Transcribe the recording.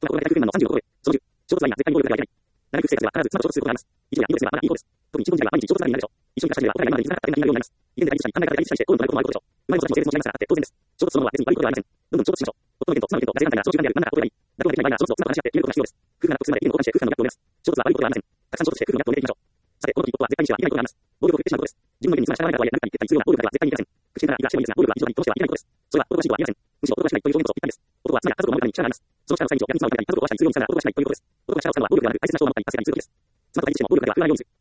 は大学軍団の30のところへ、その10、衝突は今絶対に暴力ではいけない。大学生活では必ず妻と衝突することがあります。一部やインドですが、まだいい方です。特に既婚者には毎日衝突騒ぎになるでしょう。一緒に暮らした人ではお互い今までになかった点が言いなるようになります。家で対立したり、考え方で対立したりして、口論となることもあることでしょう。今の子たちも性別も違いますがあって当然です。衝突そのものは別に悪いことではありません。どんどん衝突しましょう。夫の意見と妻の意見とガチ勢団体がその中間である真ん中がどれがいい。妥協ができない場合は衝突を妻と話し合って決めることが必要です。夫婦が納得するまで意見を交換して夫婦間のギャップを埋めます。衝突は悪いことではありません。たくさん衝突して夫婦のギャップを埋めていきましょう。さて、この時夫は絶対にしてはいけないことがあります。暴力を決してしまうことです。自分の意見に妻が従わないとはいえ何かに言ったりするような暴力だけは絶対にいけません。口ならいくらしてもいいですが、暴力は一度に殺してはいけないことです。それは男らしいとは言えません。むしろ男らしくないという表現とぴったりです。男は妻や家族を守るために力があります。その力の際に親に妻を守るために家族を壊したりするようにしたら男らしくないということです。男が力を使うのは暴力ではなく、大切な人を守ったり助けたりすることです。妻と対立しても暴力だけは振るわないようにする。